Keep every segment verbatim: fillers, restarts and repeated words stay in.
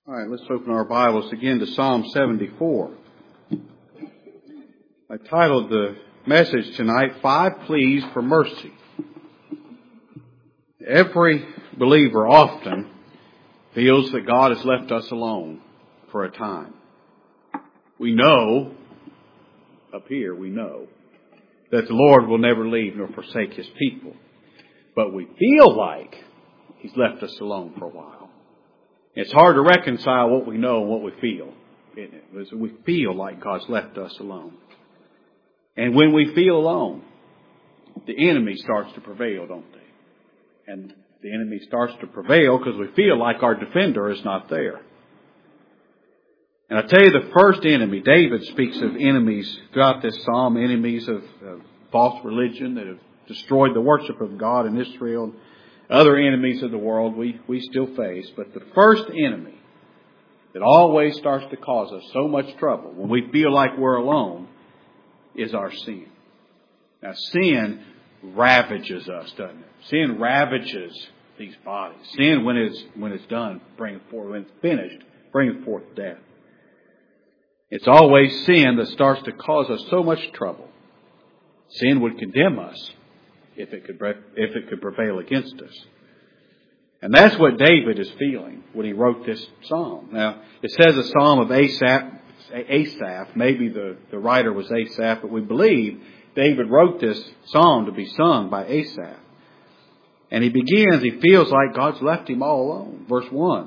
All right, let's open our Bibles again to Psalm seventy-four. I titled the message tonight, Five Pleas for Mercy. Every believer often feels that God has left us alone for a time. We know, up here we know, that the Lord will never leave nor forsake His people. But we feel like He's left us alone for a while. It's hard to reconcile what we know and what we feel, isn't it? Because we feel like God's left us alone. And when we feel alone, the enemy starts to prevail, don't they? And the enemy starts to prevail because we feel like our defender is not there. And I tell you, the first enemy, David speaks of enemies throughout this psalm, enemies of, of false religion that have destroyed the worship of God in Israel. Other enemies of the world we, we still face. But the first enemy that always starts to cause us so much trouble when we feel like we're alone is our sin. Now, sin ravages us, doesn't it? Sin ravages these bodies. Sin, when it's, when it's done, brings forth, when it's finished, brings forth death. It's always sin that starts to cause us so much trouble. Sin would condemn us if it could if it could prevail against us. And that's what David is feeling when he wrote this psalm. Now, it says a psalm of Asaph. Asaph. Maybe the, the writer was Asaph, but we believe David wrote this psalm to be sung by Asaph. And he begins, he feels like God's left him all alone. Verse one.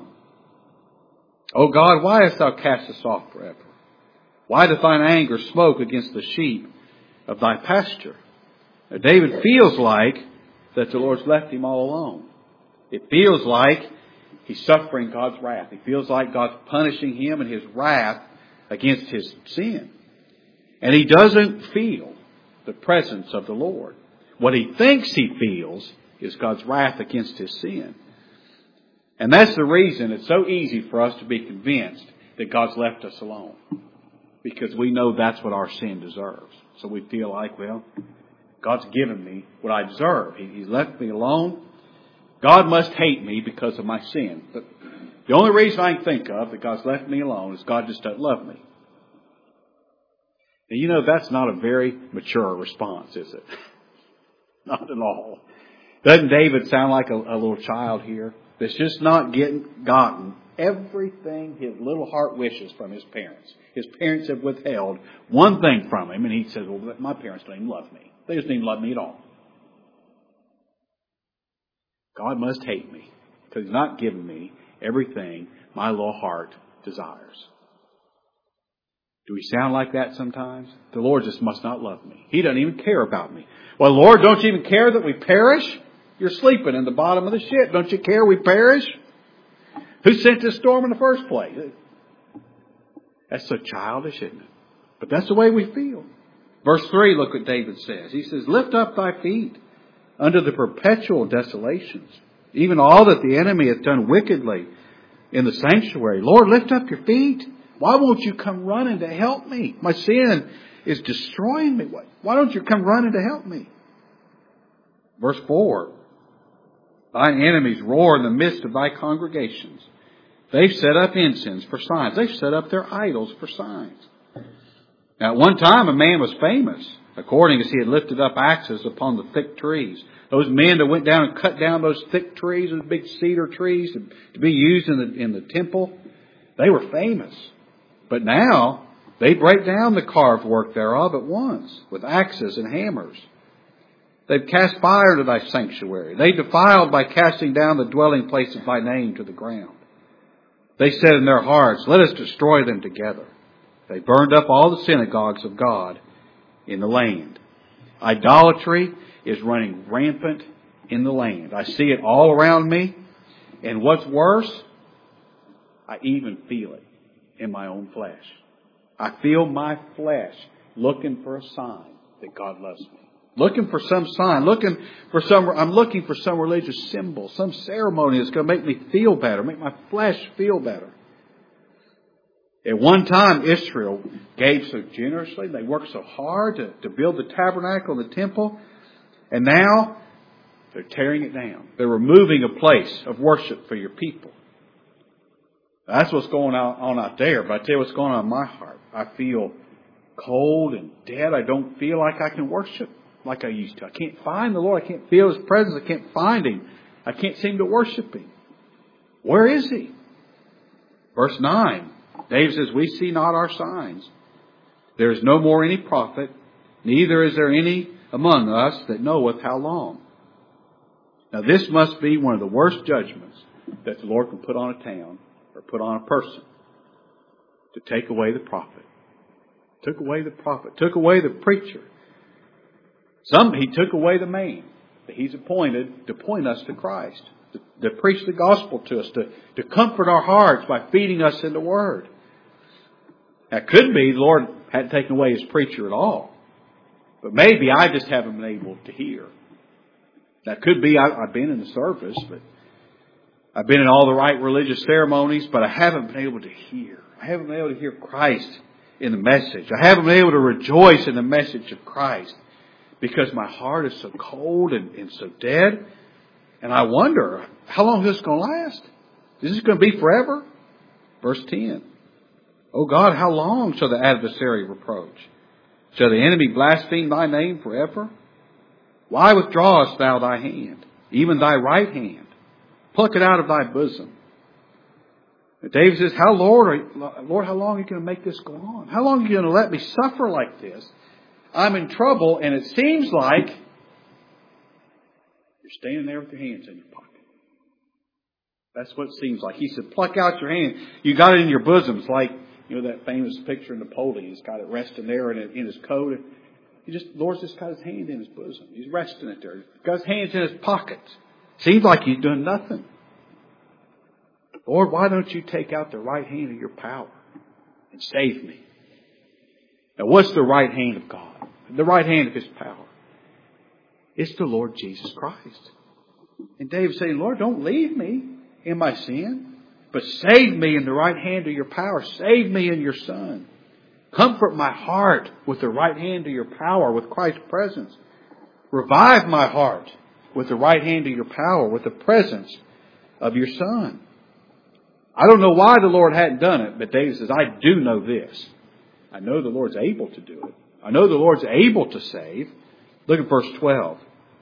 O God, why hast thou cast us off forever? Why doth thine anger smoke against the sheep of thy pasture? Now, David feels like that the Lord's left him all alone. It feels like he's suffering God's wrath. He feels like God's punishing him and His wrath against his sin. And he doesn't feel the presence of the Lord. What he thinks he feels is God's wrath against his sin. And that's the reason it's so easy for us to be convinced that God's left us alone. Because we know that's what our sin deserves. So we feel like, well, God's given me what I deserve. He's left me alone. God must hate me because of my sin. But the only reason I can think of that God's left me alone is God just doesn't love me. And you know, that's not a very mature response, is it? Not at all. Doesn't David sound like a, a little child here that's just not getting gotten everything his little heart wishes from his parents? His parents have withheld one thing from him, and he says, well, my parents don't even love me. They just don't even love me at all. God must hate me because He's not given me everything my little heart desires. Do we sound like that sometimes? The Lord just must not love me. He doesn't even care about me. Well, Lord, don't you even care that we perish? You're sleeping in the bottom of the ship. Don't you care we perish? Who sent this storm in the first place? That's so childish, isn't it? But that's the way we feel. Verse three, look what David says. He says, lift up thy feet under the perpetual desolations, even all that the enemy hath done wickedly in the sanctuary. Lord, lift up your feet. Why won't you come running to help me? My sin is destroying me. Why don't you come running to help me? Verse four, thine enemies roar in the midst of thy congregations. They've set up incense for signs. They've set up their idols for signs. Now, at one time, a man was famous, according as he had lifted up axes upon the thick trees. Those men that went down and cut down those thick trees, those big cedar trees, to, to be used in the, in the temple, they were famous. But now, they break down the carved work thereof at once, with axes and hammers. They've cast fire to thy sanctuary. They defiled by casting down the dwelling place of thy name to the ground. They said in their hearts, let us destroy them together. They burned up all the synagogues of God in the land. Idolatry is running rampant in the land. I see it all around me. And what's worse, I even feel it in my own flesh. I feel my flesh looking for a sign that God loves me. Looking for some sign. Looking for some, I'm looking for some religious symbol, some ceremony that's going to make me feel better, make my flesh feel better. At one time, Israel gave so generously. They worked so hard to, to build the tabernacle and the temple. And now they're tearing it down. They're removing a place of worship for your people. That's what's going on out there. But I tell you what's going on in my heart. I feel cold and dead. I don't feel like I can worship like I used to. I can't find the Lord. I can't feel His presence. I can't find Him. I can't seem to worship Him. Where is He? Verse nine. David says, we see not our signs. There is no more any prophet, neither is there any among us that knoweth how long. Now this must be one of the worst judgments that the Lord can put on a town or put on a person. To take away the prophet. Took away the prophet. Took away the preacher. Some, He took away the man that He's appointed to point us to Christ. To, to preach the gospel to us. To, to comfort our hearts by feeding us in the Word. That could be the Lord hadn't taken away His preacher at all. But maybe I just haven't been able to hear. That could be I, I've been in the service, but I've been in all the right religious ceremonies, but I haven't been able to hear. I haven't been able to hear Christ in the message. I haven't been able to rejoice in the message of Christ because my heart is so cold and, and so dead. And I wonder, how long is this going to last? Is this going to be forever? Verse ten. O God, how long shall the adversary reproach? Shall the enemy blaspheme Thy name forever? Why withdrawest Thou Thy hand, even Thy right hand? Pluck it out of Thy bosom. And David says, how Lord, are, Lord, how long are you going to make this go on? How long are you going to let me suffer like this? I'm in trouble, and it seems like you're standing there with your hands in your pocket. That's what it seems like. He said, pluck out your hand. You got it in your bosom. It's like, you know, that famous picture of Napoleon. He's got it resting there in, in his coat. He just, Lord's just got His hand in His bosom. He's resting it there. He's got His hands in His pockets. Seems like He's doing nothing. Lord, why don't you take out the right hand of your power and save me? Now, what's the right hand of God? The right hand of His power. It's the Lord Jesus Christ. And David's saying, Lord, don't leave me in my sin, but save me in the right hand of your power. Save me in your Son. Comfort my heart with the right hand of your power, with Christ's presence. Revive my heart with the right hand of your power, with the presence of your Son. I don't know why the Lord hadn't done it, but David says, I do know this. I know the Lord's able to do it. I know the Lord's able to save. Look at verse twelve.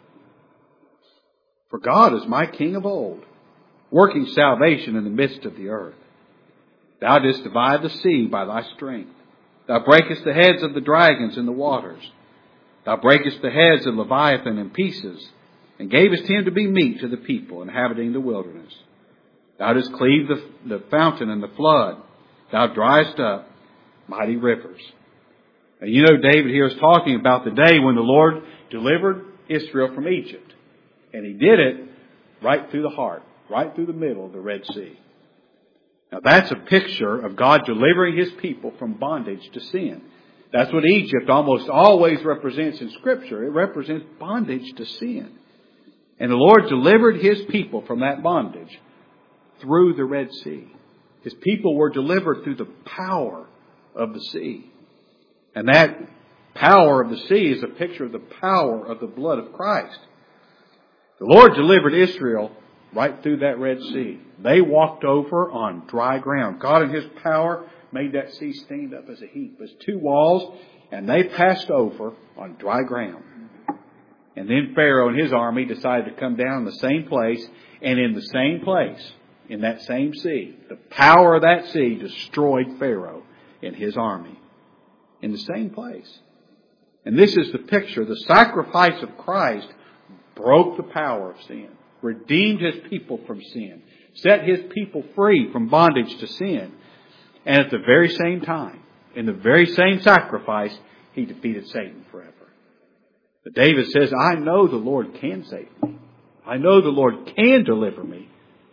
For God is my King of old, working salvation in the midst of the earth. Thou didst divide the sea by Thy strength. Thou breakest the heads of the dragons in the waters. Thou breakest the heads of Leviathan in pieces, and gavest him to be meat to the people inhabiting the wilderness. Thou didst cleave the, the fountain and the flood. Thou driest up mighty rivers. And you know, David here is talking about the day when the Lord delivered Israel from Egypt. And He did it right through the heart, right through the middle of the Red Sea. Now that's a picture of God delivering His people from bondage to sin. That's what Egypt almost always represents in Scripture. It represents bondage to sin. And the Lord delivered His people from that bondage through the Red Sea. His people were delivered through the power of the sea. And that power of the sea is a picture of the power of the blood of Christ. The Lord delivered Israel right through that Red Sea. They walked over on dry ground. God in His power made that sea stand up as a heap, as two walls, and they passed over on dry ground. And then Pharaoh and his army decided to come down in the same place, and in the same place, in that same sea, the power of that sea destroyed Pharaoh and his army. In the same place. And this is the picture. The sacrifice of Christ broke the power of sin, redeemed His people from sin, set His people free from bondage to sin. And at the very same time, in the very same sacrifice, He defeated Satan forever. But David says, I know the Lord can save me. I know the Lord can deliver me.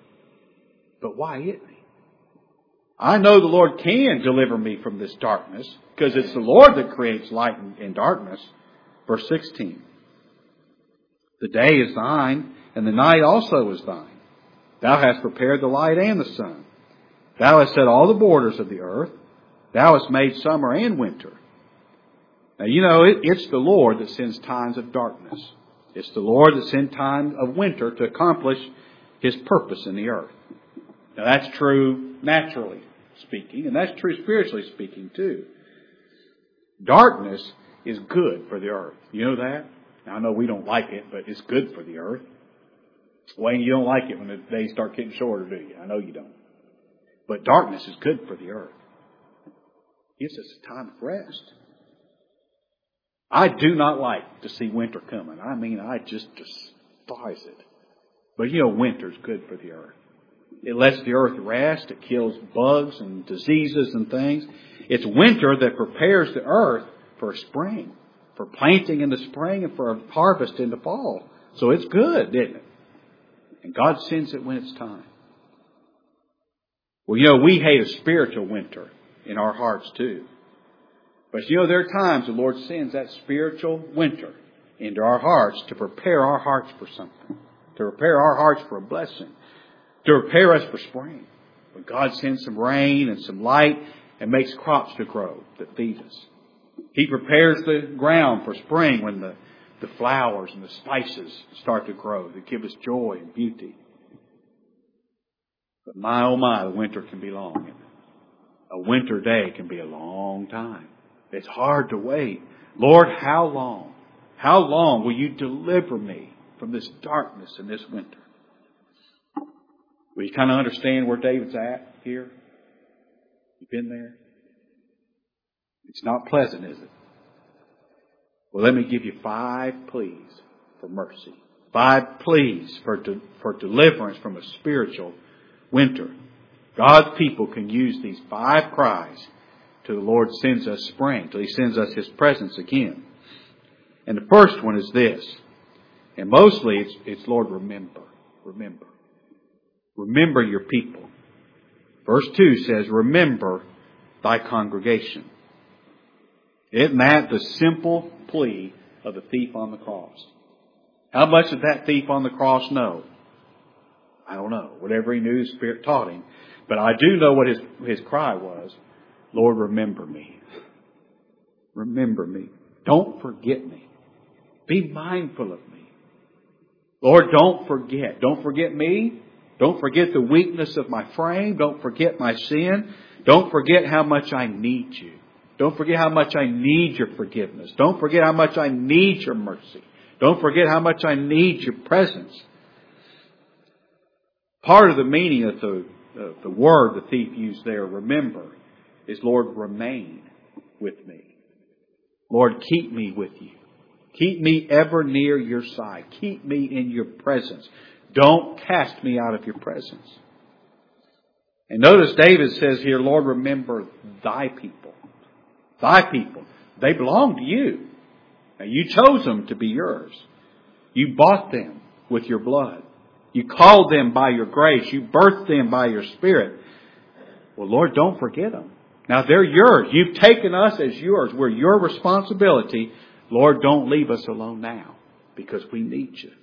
But why hit me? I know the Lord can deliver me from this darkness, because it's the Lord that creates light and darkness. Verse sixteen. The day is Thine, and the night also is Thine. Thou hast prepared the light and the sun. Thou hast set all the borders of the earth. Thou hast made summer and winter. Now, you know, it, it's the Lord that sends times of darkness. It's the Lord that sends times of winter to accomplish His purpose in the earth. Now that's true naturally speaking, and that's true spiritually speaking too. Darkness is good for the earth. You know that? Now, I know we don't like it, but it's good for the earth. Wayne, you don't like it when the days start getting shorter, do you? I know you don't. But darkness is good for the earth. It gives us a time of rest. I do not like to see winter coming. I mean, I just despise it. But you know, winter's good for the earth. It lets the earth rest. It kills bugs and diseases and things. It's winter that prepares the earth for spring, for planting in the spring and for harvest in the fall. So it's good, isn't it? And God sends it when it's time. Well, you know, we hate a spiritual winter in our hearts too. But you know, there are times the Lord sends that spiritual winter into our hearts to prepare our hearts for something. To prepare our hearts for a blessing. To prepare us for spring. When God sends some rain and some light and makes crops to grow that feed us. He prepares the ground for spring when the, the flowers and the spices start to grow that give us joy and beauty. But my oh my, the winter can be long. A winter day can be a long time. It's hard to wait. Lord, how long? How long will you deliver me from this darkness and this winter? Will you kind of understand where David's at here? You've been there? It's not pleasant, is it? Well, let me give you five pleas for mercy. Five pleas for, de- for deliverance from a spiritual winter. God's people can use these five cries till the Lord sends us spring, till He sends us His presence again. And the first one is this. And mostly it's, it's Lord, remember. Remember. Remember your people. Verse two says, remember thy congregation. Isn't that the simple plea of the thief on the cross? How much did that thief on the cross know? I don't know. Whatever he knew, the Spirit taught him. But I do know what his, his cry was. Lord, remember me. Remember me. Don't forget me. Be mindful of me. Lord, don't forget. Don't forget me. Don't forget the weakness of my frame. Don't forget my sin. Don't forget how much I need you. Don't forget how much I need your forgiveness. Don't forget how much I need your mercy. Don't forget how much I need your presence. Part of the meaning of the, uh, the word the thief used there, remember, is Lord, remain with me. Lord, keep me with you. Keep me ever near your side. Keep me in your presence. Don't cast me out of your presence. And notice David says here, Lord, remember thy people. Thy people. They belong to you. Now, you chose them to be yours. You bought them with your blood. You called them by your grace. You birthed them by your Spirit. Well, Lord, don't forget them. Now, they're yours. You've taken us as yours. We're your responsibility. Lord, don't leave us alone now because we need you.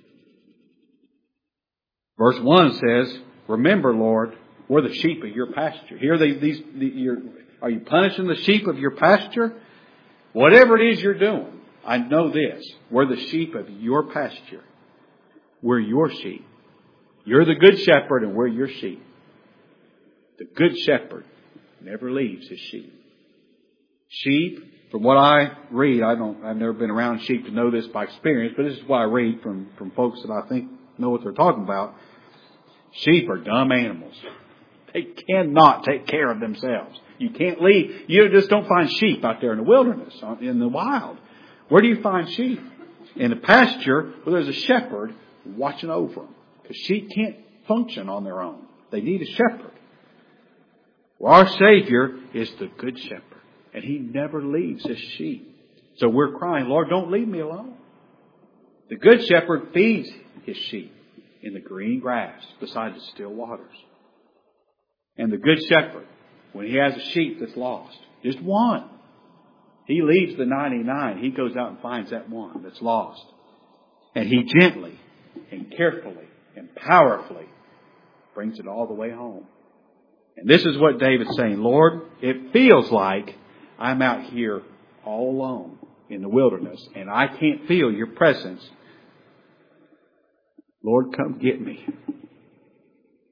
Verse one says, remember, Lord, we're the sheep of your pasture. Here, they, these, the, you're, are you punishing the sheep of your pasture? Whatever it is you're doing, I know this. We're the sheep of your pasture. We're your sheep. You're the good shepherd and we're your sheep. The good shepherd never leaves his sheep. Sheep, from what I read, I don't, I've never been around sheep to know this by experience, but this is what I read from, from folks that I think know what they're talking about. Sheep are dumb animals. They cannot take care of themselves. You can't leave. You just don't find sheep out there in the wilderness, in the wild. Where do you find sheep? In the pasture where there's a shepherd watching over them. Because sheep can't function on their own. They need a shepherd. Well, our Savior is the good shepherd. And He never leaves His sheep. So we're crying, Lord, don't leave me alone. The good shepherd feeds His sheep in the green grass beside the still waters. And the good shepherd, when he has a sheep that's lost, just one, he leaves the ninety-nine. He goes out and finds that one that's lost. And he gently and carefully and powerfully brings it all the way home. And this is what David's saying. Lord, it feels like I'm out here all alone in the wilderness and I can't feel your presence. Lord, come get me.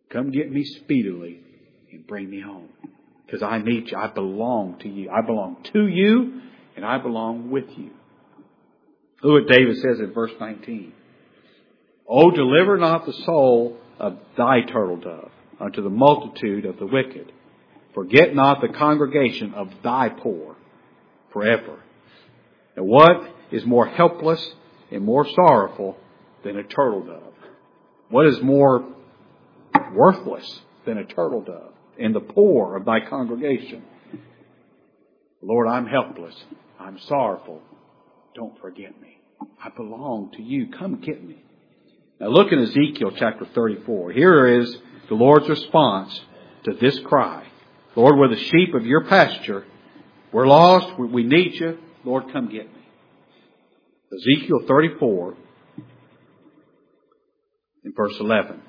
Come get me speedily and bring me home. Because I need you. I belong to you. I belong to you and I belong with you. Look what David says in verse nineteen. Oh, deliver not the soul of thy turtle dove unto the multitude of the wicked. Forget not the congregation of thy poor forever. Now what is more helpless and more sorrowful than a turtle dove? What is more worthless than a turtle dove? And the poor of thy congregation. Lord, I'm helpless. I'm sorrowful. Don't forget me. I belong to you. Come get me. Now look in Ezekiel chapter thirty-four. Here is the Lord's response to this cry. Lord, we're the sheep of your pasture. We're lost. We need you. Lord, come get me. Ezekiel thirty-four in verse eleven.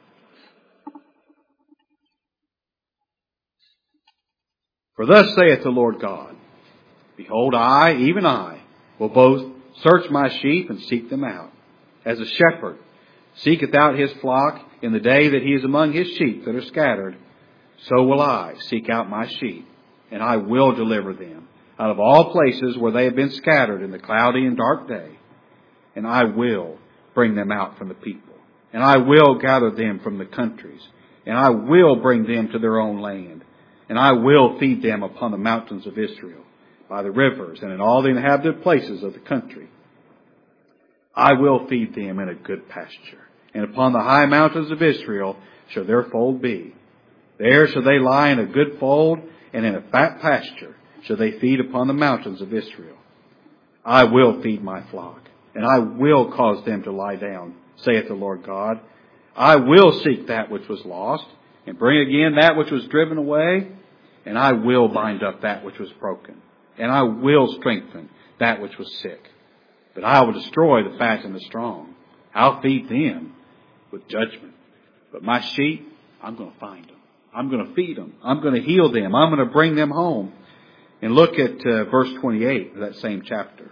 For thus saith the Lord God, behold, I, even I, will both search my sheep and seek them out. As a shepherd seeketh out his flock in the day that he is among his sheep that are scattered, so will I seek out my sheep, and I will deliver them out of all places where they have been scattered in the cloudy and dark day. And I will bring them out from the people, and I will gather them from the countries, and I will bring them to their own land. And I will feed them upon the mountains of Israel, by the rivers, and in all the inhabited places of the country. I will feed them in a good pasture, and upon the high mountains of Israel shall their fold be. There shall they lie in a good fold, and in a fat pasture shall they feed upon the mountains of Israel. I will feed my flock, and I will cause them to lie down, saith the Lord God. I will seek that which was lost, and bring again that which was driven away, and I will bind up that which was broken, and I will strengthen that which was sick. But I will destroy the fat and the strong. I'll feed them with judgment. But my sheep, I'm going to find them. I'm going to feed them. I'm going to heal them. I'm going to bring them home. And look at uh, verse twenty-eight of that same chapter.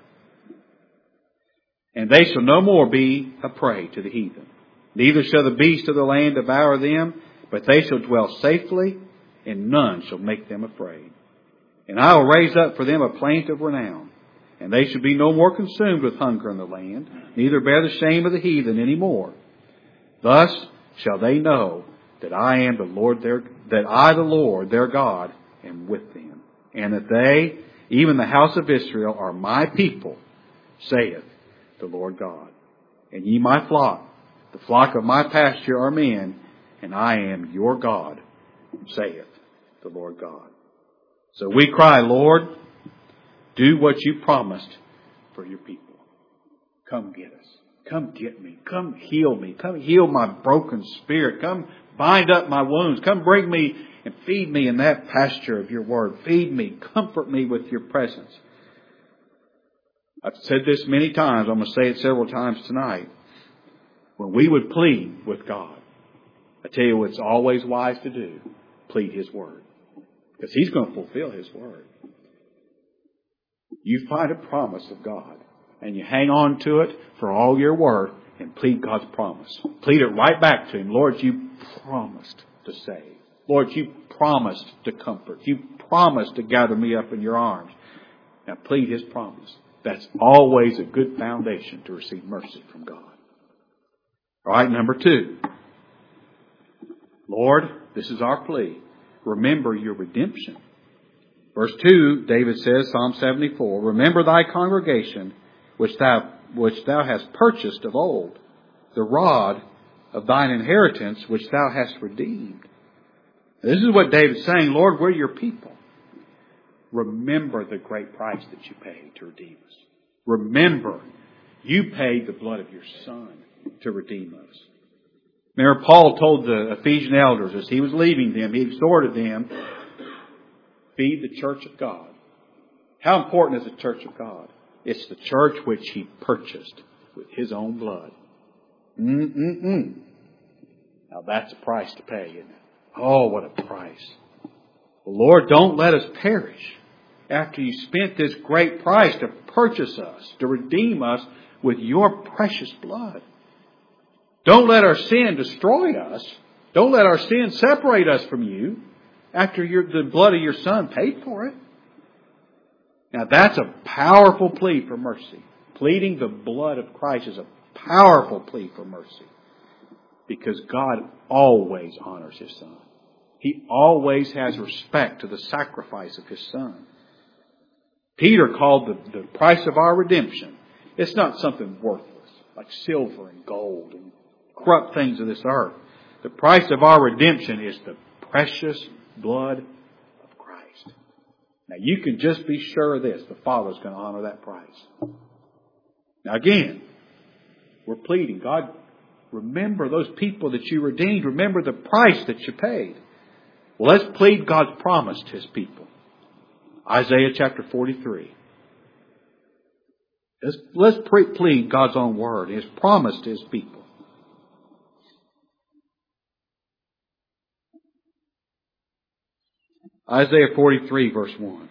And they shall no more be a prey to the heathen. Neither shall the beast of the land devour them, but they shall dwell safely, and none shall make them afraid. And I will raise up for them a plaint of renown, and they shall be no more consumed with hunger in the land, neither bear the shame of the heathen any more. Thus shall they know that I am the Lord their, that I, the Lord their God, am with them, and that they, even the house of Israel, are my people, saith the Lord God. And ye my flock, the flock of my pasture, are men, and I am your God, saith the Lord God. So we cry, Lord, do what you promised for your people. Come get us. Come get me. Come heal me. Come heal my broken spirit. Come bind up my wounds. Come bring me and feed me in that pasture of your word. Feed me. Comfort me with your presence. I've said this many times. I'm going to say it several times tonight. When we would plead with God, I tell you what's always wise to do. Plead His word. Because He's going to fulfill His word. You find a promise of God and you hang on to it for all your worth and plead God's promise. Plead it right back to Him. Lord, you promised to save. Lord, you promised to comfort. You promised to gather me up in your arms. Now plead His promise. That's always a good foundation to receive mercy from God. All right, number two. Lord, this is our plea. Remember your redemption. Verse two, David says, Psalm seventy-four, remember thy congregation, which thou, which thou hast purchased of old, the rod of thine inheritance, which thou hast redeemed. This is what David's saying, Lord, we're your people. Remember the great price that you paid to redeem us. Remember, you paid the blood of your Son to redeem us. Remember, Paul told the Ephesian elders as he was leaving them, he exhorted them, feed the church of God. How important is the church of God? It's the church which He purchased with His own blood. Mm-mm-mm. Now that's a price to pay, isn't it? Oh, what a price. Well, Lord, don't let us perish after you spent this great price to purchase us, to redeem us with your precious blood. Don't let our sin destroy us. Don't let our sins separate us from you after your, the blood of your Son paid for it. Now that's a powerful plea for mercy. Pleading the blood of Christ is a powerful plea for mercy. Because God always honors His Son. He always has respect to the sacrifice of His Son. Peter called the, the price of our redemption. It's not something worthless, like silver and gold and corrupt things of this earth. The price of our redemption is the precious blood of Christ. Now you can just be sure of this. The Father's going to honor that price. Now again, we're pleading, God, remember those people that you redeemed. Remember the price that you paid. Well, let's plead God's promise to His people. Isaiah chapter forty-three. Let's, let's pre- plead God's own word, His promise to His people. Isaiah forty-three verse one.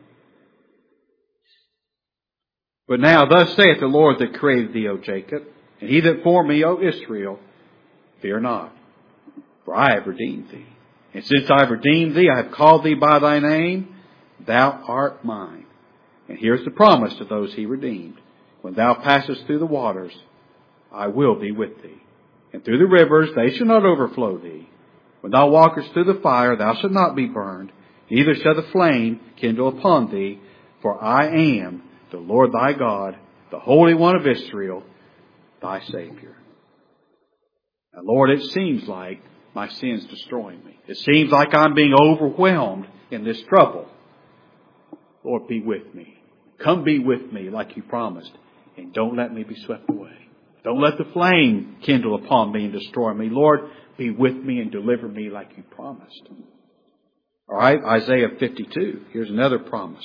But now thus saith the Lord that created thee, O Jacob, and He that formed me, O Israel, fear not, for I have redeemed thee. And since I have redeemed thee, I have called thee by thy name, thou art mine. And here's the promise to those He redeemed. When thou passest through the waters, I will be with thee. And through the rivers, they shall not overflow thee. When thou walkest through the fire, thou shalt not be burned, neither shall the flame kindle upon thee. For I am the Lord thy God, the Holy One of Israel, thy Savior. Now, Lord, it seems like my sin's destroying me. It seems like I'm being overwhelmed in this trouble. Lord, be with me. Come be with me like you promised. And don't let me be swept away. Don't let the flame kindle upon me and destroy me. Lord, be with me and deliver me like you promised. All right, Isaiah fifty-two. Here's another promise.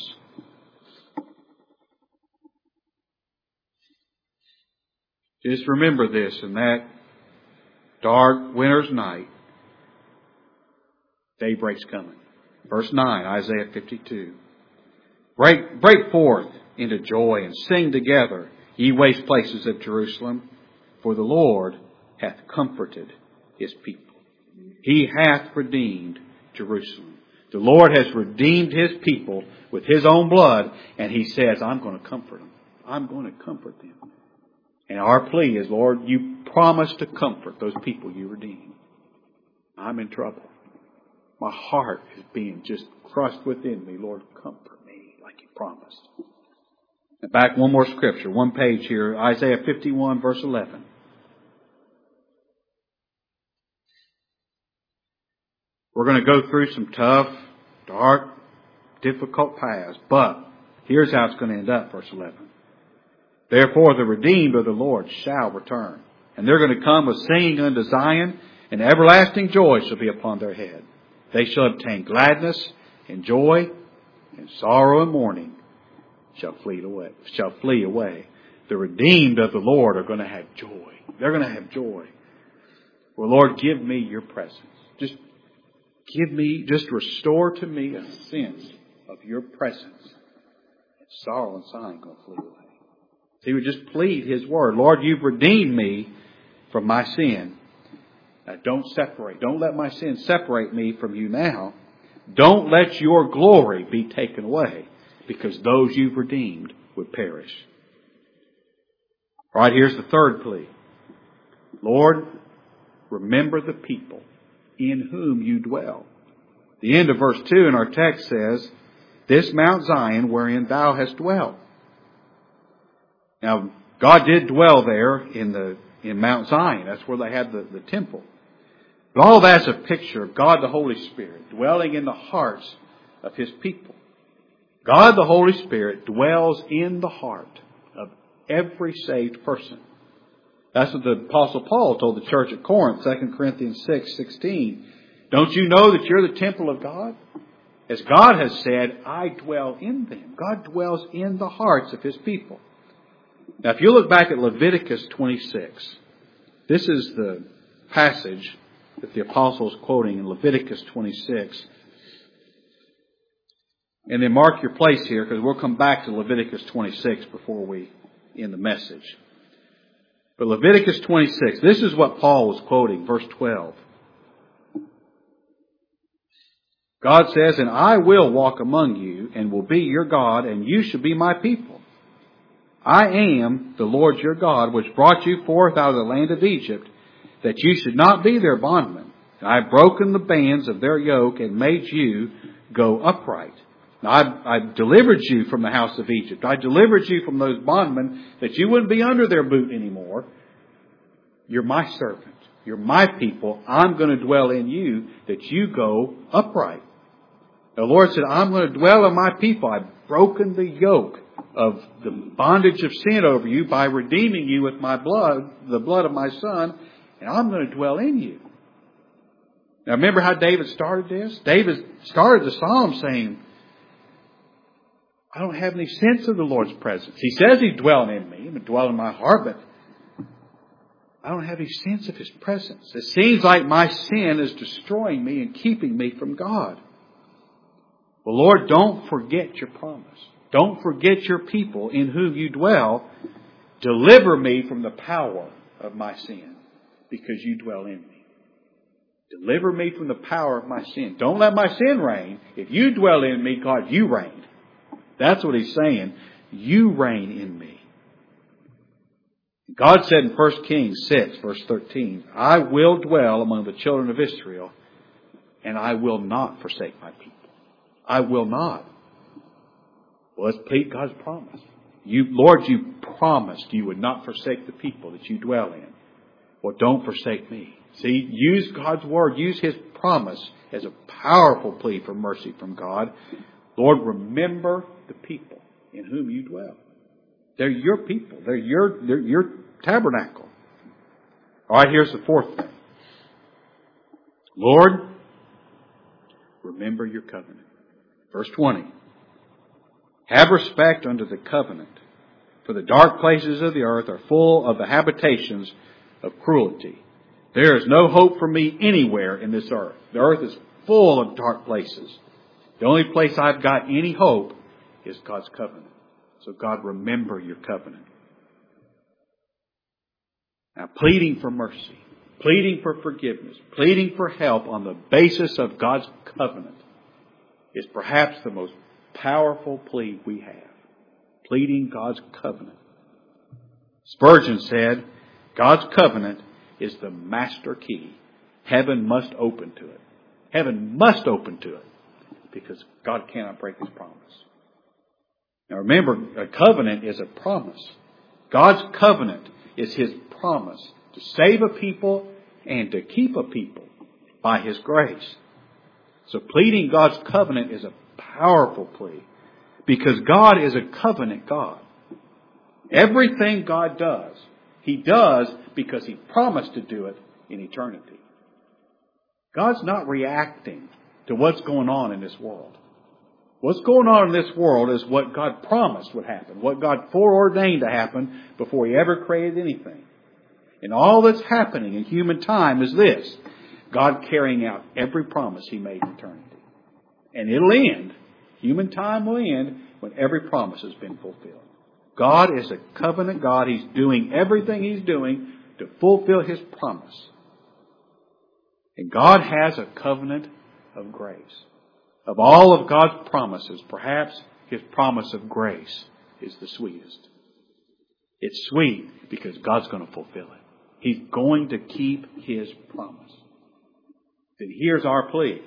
Just remember this, in that dark winter's night, daybreak's coming. Verse nine, Isaiah fifty-two. Break, break forth into joy and sing together, ye waste places of Jerusalem, for the Lord hath comforted His people. He hath redeemed Jerusalem. The Lord has redeemed His people with His own blood, and He says, I'm going to comfort them. I'm going to comfort them. And our plea is, Lord, you promised to comfort those people you redeemed. I'm in trouble. My heart is being just crushed within me. Lord, comfort me like you promised. And back one more scripture, one page here, Isaiah fifty-one verse eleven. We're going to go through some tough, dark, difficult paths, but here's how it's going to end up, verse eleven. Therefore the redeemed of the Lord shall return, and they're going to come with singing unto Zion, and everlasting joy shall be upon their head. They shall obtain gladness and joy, and sorrow and mourning shall flee away. Shall flee away. The redeemed of the Lord are going to have joy. They're going to have joy. Well, Lord, give me your presence. Just give me, just restore to me a sense of your presence. And sorrow and sighing going to flee away. He would just plead His word. Lord, you've redeemed me from my sin. Now, don't separate. Don't let my sin separate me from you now. Don't let your glory be taken away, because those you've redeemed would perish. All right, here's the third plea. Lord, remember the people in whom you dwell. The end of verse two in our text says, this Mount Zion wherein thou hast dwelt. Now, God did dwell there in the in Mount Zion. That's where they had the, the temple. But all that's a picture of God the Holy Spirit dwelling in the hearts of His people. God the Holy Spirit dwells in the heart of every saved person. That's what the Apostle Paul told the church at Corinth, Second Corinthians six sixteen. Don't you know that you're the temple of God? As God has said, I dwell in them. God dwells in the hearts of His people. Now, if you look back at Leviticus twenty-six, this is the passage that the apostle is quoting in Leviticus twenty-six. And then mark your place here, because we'll come back to Leviticus twenty-six before we end the message. But Leviticus twenty-six, this is what Paul was quoting, verse twelve. God says, and I will walk among you and will be your God, and you shall be my people. I am the Lord your God, which brought you forth out of the land of Egypt, that you should not be their bondmen. I have broken the bands of their yoke and made you go upright. Now, I, I delivered you from the house of Egypt. I delivered you from those bondmen that you wouldn't be under their boot anymore. You're my servant. You're my people. I'm going to dwell in you, that you go upright. The Lord said, I'm going to dwell in my people. I've broken the yoke of the bondage of sin over you by redeeming you with my blood, the blood of my Son, and I'm going to dwell in you. Now remember how David started this? David started the psalm saying, I don't have any sense of the Lord's presence. He says He's dwelling in me, and dwelling in my heart, but I don't have any sense of His presence. It seems like my sin is destroying me and keeping me from God. Well, Lord, don't forget your promise. Don't forget your people in whom you dwell. Deliver me from the power of my sin, because you dwell in me. Deliver me from the power of my sin. Don't let my sin reign. If you dwell in me, God, you reign. That's what He's saying. You reign in me. God said in First Kings six, verse thirteen, I will dwell among the children of Israel, and I will not forsake my people. I will not. Well, let's plead God's promise. You, Lord, you promised you would not forsake the people that you dwell in. Well, don't forsake me. See, use God's word, use His promise as a powerful plea for mercy from God. Lord, remember the people in whom you dwell. They're your people. They're your, they're your tabernacle. All right, here's the fourth thing. Lord, remember your covenant. Verse twenty. Have respect unto the covenant, for the dark places of the earth are full of the habitations of cruelty. There is no hope for me anywhere in this earth. The earth is full of dark places. The only place I've got any hope is God's covenant. So God, remember your covenant. Now, pleading for mercy, pleading for forgiveness, pleading for help on the basis of God's covenant is perhaps the most powerful plea we have. Pleading God's covenant. Spurgeon said, God's covenant is the master key. Heaven must open to it. Heaven must open to it, because God cannot break His promise. Now remember, a covenant is a promise. God's covenant is His promise to save a people and to keep a people by His grace. So pleading God's covenant is a powerful plea, because God is a covenant God. Everything God does, He does because He promised to do it in eternity. God's not reacting to what's going on in this world. What's going on in this world is what God promised would happen, what God foreordained to happen before He ever created anything. And all that's happening in human time is this: God carrying out every promise He made in eternity. And it'll end. Human time will end when every promise has been fulfilled. God is a covenant God. He's doing everything He's doing to fulfill His promise. And God has a covenant of grace. Of all of God's promises, perhaps His promise of grace is the sweetest. It's sweet because God's going to fulfill it. He's going to keep His promise. Then here's our plea.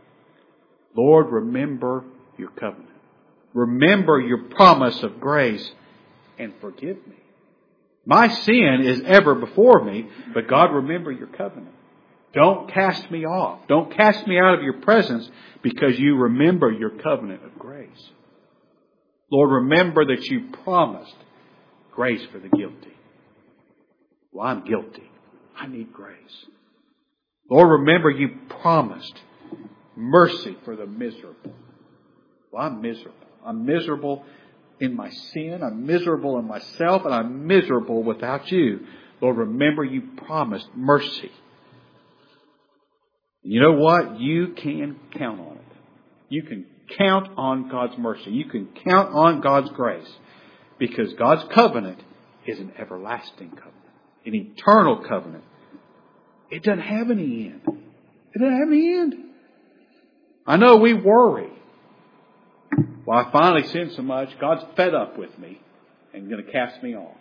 Lord, remember your covenant. Remember your promise of grace and forgive me. My sin is ever before me, but God, remember your covenant. Don't cast me off. Don't cast me out of your presence, because you remember your covenant of grace. Lord, remember that you promised grace for the guilty. Well, I'm guilty. I need grace. Lord, remember you promised mercy for the miserable. Well, I'm miserable. I'm miserable in my sin. I'm miserable in myself, and I'm miserable without you. Lord, remember you promised mercy. You know what? You can count on it. You can count on God's mercy. You can count on God's grace, because God's covenant is an everlasting covenant, an eternal covenant. It doesn't have any end. It doesn't have any end. I know we worry. Well, I finally sinned so much, God's fed up with me and going to cast me off.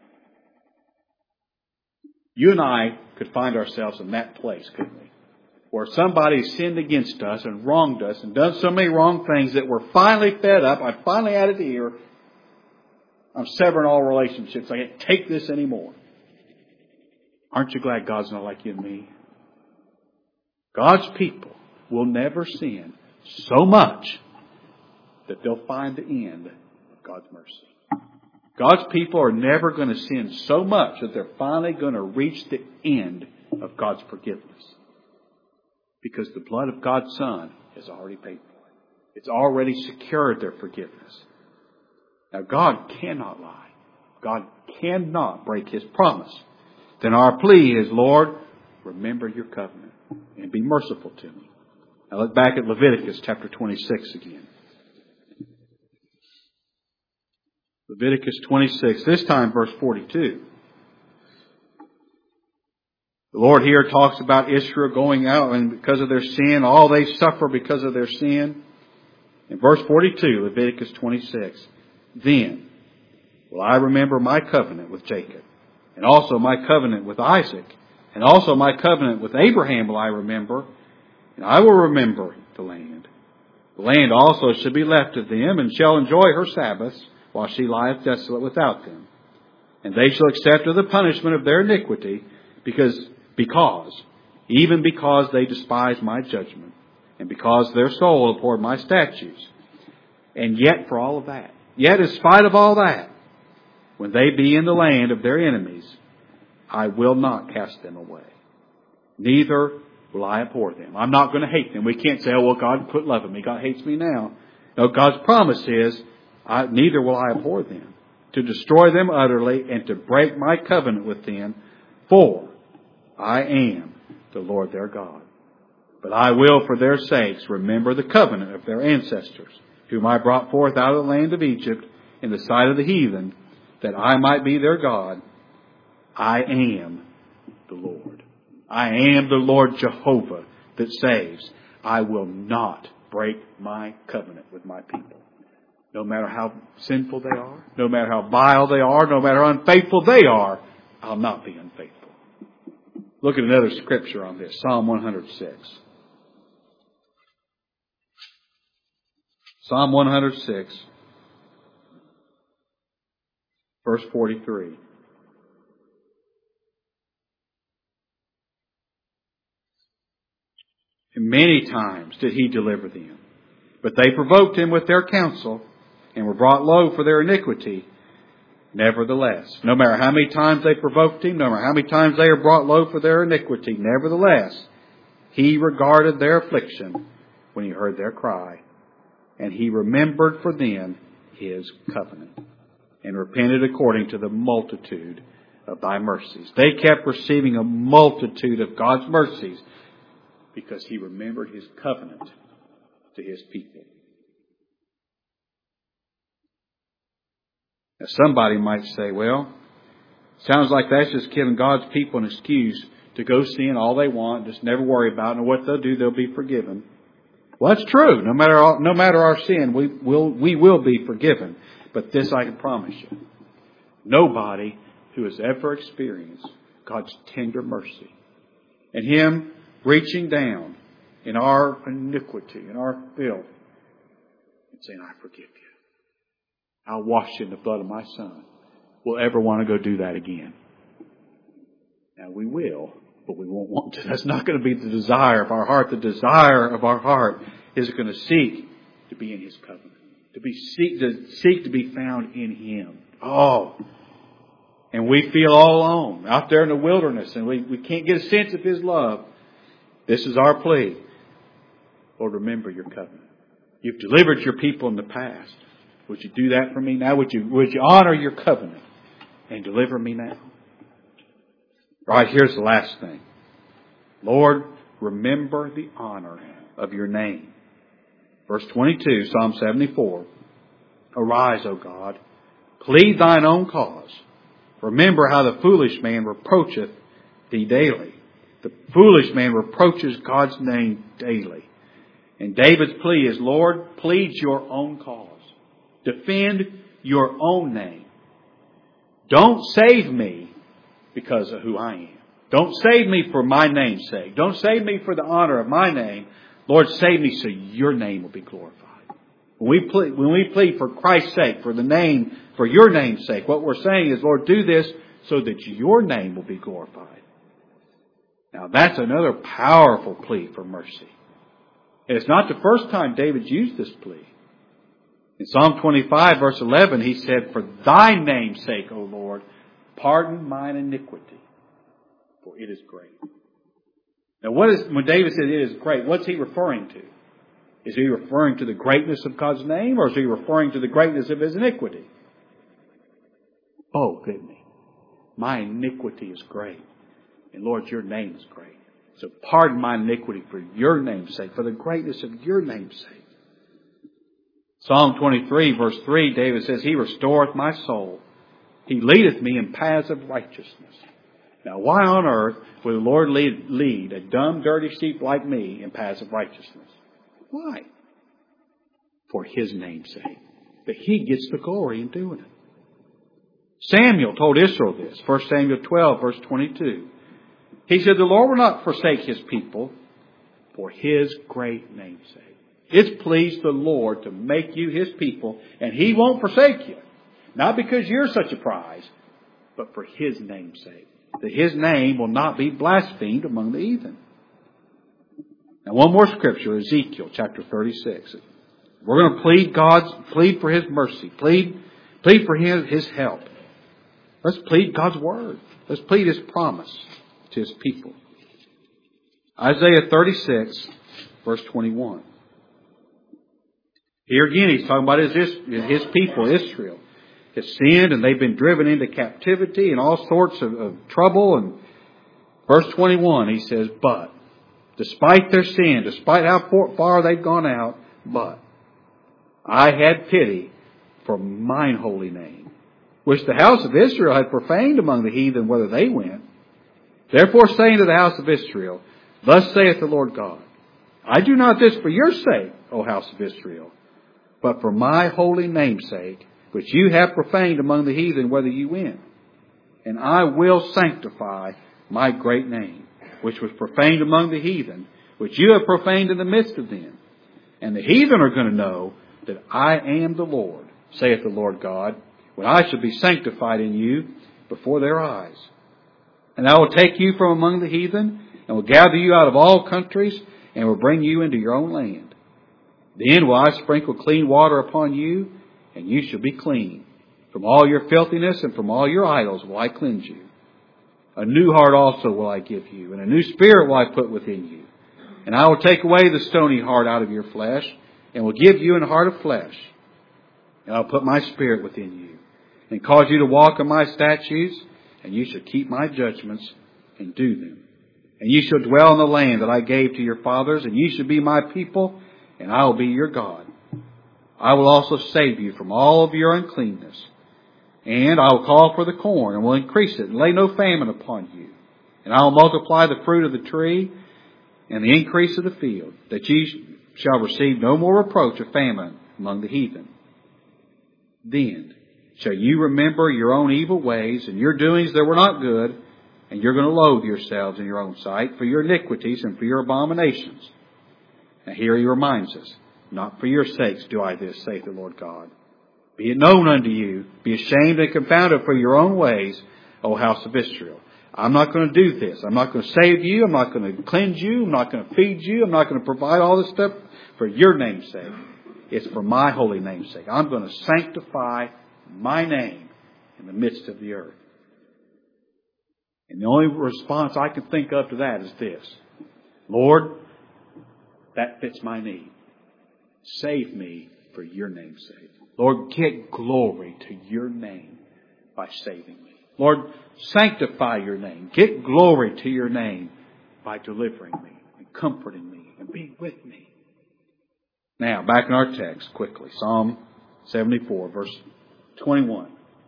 You and I could find ourselves in that place, couldn't we? Where somebody sinned against us and wronged us and done so many wrong things that we're finally fed up. I finally had it here. I'm severing all relationships. I can't take this anymore. Aren't you glad God's not like you and me? God's people will never sin so much that they'll find the end of God's mercy. God's people are never going to sin so much that they're finally going to reach the end of God's forgiveness. Because the blood of God's Son has already paid for it. It's already secured their forgiveness. Now God cannot lie. God cannot break His promise. Then our plea is, Lord, remember your covenant and be merciful to me. Now look back at Leviticus chapter twenty-six again. Leviticus twenty-six, this time verse forty-two. The Lord here talks about Israel going out and because of their sin, all they suffer because of their sin. In verse forty-two, Leviticus twenty-six, then will I remember my covenant with Jacob, and also my covenant with Isaac, and also my covenant with Abraham will I remember, and I will remember the land. The land also shall be left of them, and shall enjoy her Sabbaths, while she lieth desolate without them. And they shall accept of the punishment of their iniquity, because, because, even because they despise my judgment, and because their soul abhorred my statutes. And yet for all of that, yet in spite of all that, when they be in the land of their enemies, I will not cast them away. Neither will I abhor them. I'm not going to hate them. We can't say, oh, well, God quit loving me. God hates me now. No, God's promise is, I, neither will I abhor them, to destroy them utterly and to break my covenant with them, for I am the Lord their God. But I will for their sakes remember the covenant of their ancestors, whom I brought forth out of the land of Egypt in the sight of the heathen, that I might be their God. I am the Lord. I am the Lord Jehovah that saves. I will not break my covenant with my people. No matter how sinful they are, no matter how vile they are, no matter how unfaithful they are, I'll not be unfaithful. Look at another scripture on this. Psalm one hundred six. Psalm one hundred six, verse forty-three. And many times did He deliver them, but they provoked Him with their counsel, and were brought low for their iniquity. Nevertheless, no matter how many times they provoked Him, no matter how many times they are brought low for their iniquity, nevertheless, He regarded their affliction when He heard their cry, and He remembered for them His covenant, and repented according to the multitude of Thy mercies. They kept receiving a multitude of God's mercies because He remembered His covenant to His people. Now somebody might say, well, sounds like that's just giving God's people an excuse to go sin all they want, just never worry about it, and what they'll do, they'll be forgiven. Well, that's true. No matter all, no matter our sin, we will we will be forgiven. But this I can promise you. Nobody who has ever experienced God's tender mercy and Him reaching down in our iniquity, in our filth, and saying, I forgive you. I'll wash you in the blood of my Son, will ever want to go do that again. Now we will, but we won't want to. That's not going to be the desire of our heart. The desire of our heart is going to seek to be in His covenant, to be seek to seek to be found in Him. Oh, and we feel all alone out there in the wilderness, and we, we can't get a sense of His love. This is our plea. Lord, remember your covenant. You've delivered your people in the past. Would you do that for me now? Would you, would you honor your covenant and deliver me now? All right, here's the last thing. Lord, remember the honor of your name. Verse twenty-two, Psalm seventy-four. Arise, O God, plead thine own cause. Remember how the foolish man reproacheth thee daily. The foolish man reproaches God's name daily. And David's plea is, Lord, plead your own cause. Defend your own name. Don't save me because of who I am. Don't save me for my name's sake. Don't save me for the honor of my name. Lord, save me so your name will be glorified. When we plead, when we plead for Christ's sake, for the name, for your name's sake, what we're saying is, Lord, do this so that your name will be glorified. Now that's another powerful plea for mercy. And it's not the first time David's used this plea. In Psalm twenty-five, verse eleven, he said, for thy name's sake, O Lord, pardon mine iniquity, for it is great. Now what is, when David said it is great, what's he referring to? Is he referring to the greatness of God's name, or is he referring to the greatness of his iniquity? Both, isn't he? My iniquity is great. And Lord, your name is great. So pardon my iniquity for your name's sake, for the greatness of your name's sake. Psalm twenty-three, verse three, David says, he restoreth my soul. He leadeth me in paths of righteousness. Now, why on earth would the Lord lead, lead a dumb, dirty sheep like me in paths of righteousness? Why? For his name's sake. That he gets the glory in doing it. Samuel told Israel this. First Samuel twelve, verse twenty-two. He said, the Lord will not forsake his people for his great name's sake. It's pleased the Lord to make you his people, and he won't forsake you. Not because you're such a prize, but for his name's sake. That his name will not be blasphemed among the heathen. Now one more scripture, Ezekiel chapter thirty-six. We're going to plead God's, plead for his mercy. Plead, plead for his, his help. Let's plead God's word. Let's plead his promise to his people. Isaiah thirty-six, verse twenty-one. Here again, he's talking about his, his people, Israel, has sinned and they've been driven into captivity and all sorts of, of trouble. And verse twenty-one, he says, but, despite their sin, despite how far they've gone out, but, I had pity for mine holy name, which the house of Israel had profaned among the heathen whither they went. Therefore saying to the house of Israel, thus saith the Lord God, I do not this for your sake, O house of Israel, but for my holy name's sake, which you have profaned among the heathen whither you went. And I will sanctify my great name, which was profaned among the heathen, which you have profaned in the midst of them. And the heathen are going to know that I am the Lord, saith the Lord God, when I shall be sanctified in you before their eyes. And I will take you from among the heathen, and will gather you out of all countries, and will bring you into your own land. Then will I sprinkle clean water upon you, and you shall be clean. From all your filthiness and from all your idols will I cleanse you. A new heart also will I give you, and a new spirit will I put within you. And I will take away the stony heart out of your flesh, and will give you an heart of flesh. And I'll put my spirit within you, and cause you to walk in my statutes, and you shall keep my judgments and do them. And you shall dwell in the land that I gave to your fathers, and you shall be my people, and I will be your God. I will also save you from all of your uncleanness. And I will call for the corn, and will increase it, and lay no famine upon you. And I will multiply the fruit of the tree, and the increase of the field, that ye shall receive no more reproach of famine among the heathen. Then shall you remember your own evil ways, and your doings that were not good, and you're going to loathe yourselves in your own sight for your iniquities and for your abominations. Now here he reminds us, not for your sakes do I this, saith the Lord God. Be it known unto you, be ashamed and confounded for your own ways, O house of Israel. I'm not going to do this. I'm not going to save you. I'm not going to cleanse you. I'm not going to feed you. I'm not going to provide all this stuff for your name's sake. It's for my holy name's sake. I'm going to sanctify my name in the midst of the earth. And the only response I can think of to that is this. Lord, that fits my need. Save me for your name's sake. Lord, get glory to your name by saving me. Lord, sanctify your name. Get glory to your name by delivering me and comforting me and being with me. Now, back in our text quickly. Psalm seventy-four, verse twenty-one.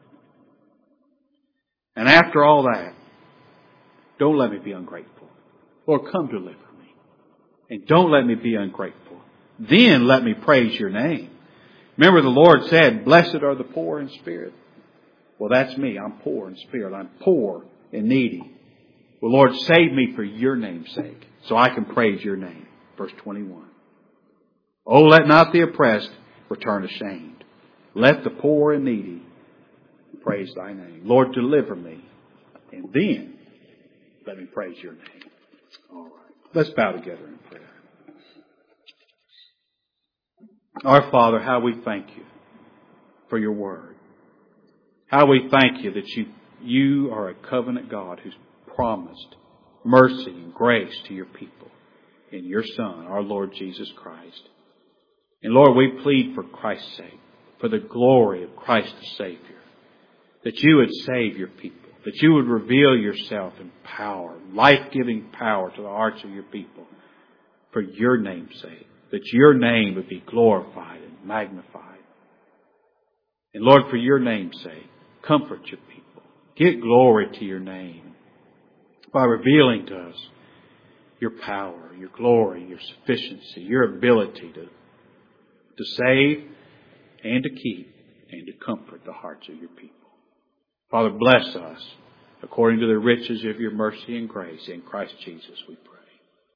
And after all that, don't let me be ungrateful. Lord, come deliver me. And don't let me be ungrateful. Then let me praise your name. Remember the Lord said, blessed are the poor in spirit. Well, that's me. I'm poor in spirit. I'm poor and needy. Well, Lord, save me for your name's sake, so I can praise your name. Verse twenty-one. Oh, let not the oppressed return ashamed. Let the poor and needy praise thy name. Lord, deliver me. And then let me praise your name. All right. Let's bow together in prayer. Our Father, how we thank you for your word. How we thank you that you, you are a covenant God who's promised mercy and grace to your people in your Son, our Lord Jesus Christ. And Lord, we plead for Christ's sake, for the glory of Christ the Savior, that you would save your people, that you would reveal yourself in power, life-giving power to the hearts of your people for your name's sake, that your name would be glorified and magnified. And Lord, for your name's sake, comfort your people. Get glory to your name by revealing to us your power, your glory, your sufficiency, your ability to, to save and to keep and to comfort the hearts of your people. Father, bless us according to the riches of your mercy and grace. In Christ Jesus we pray.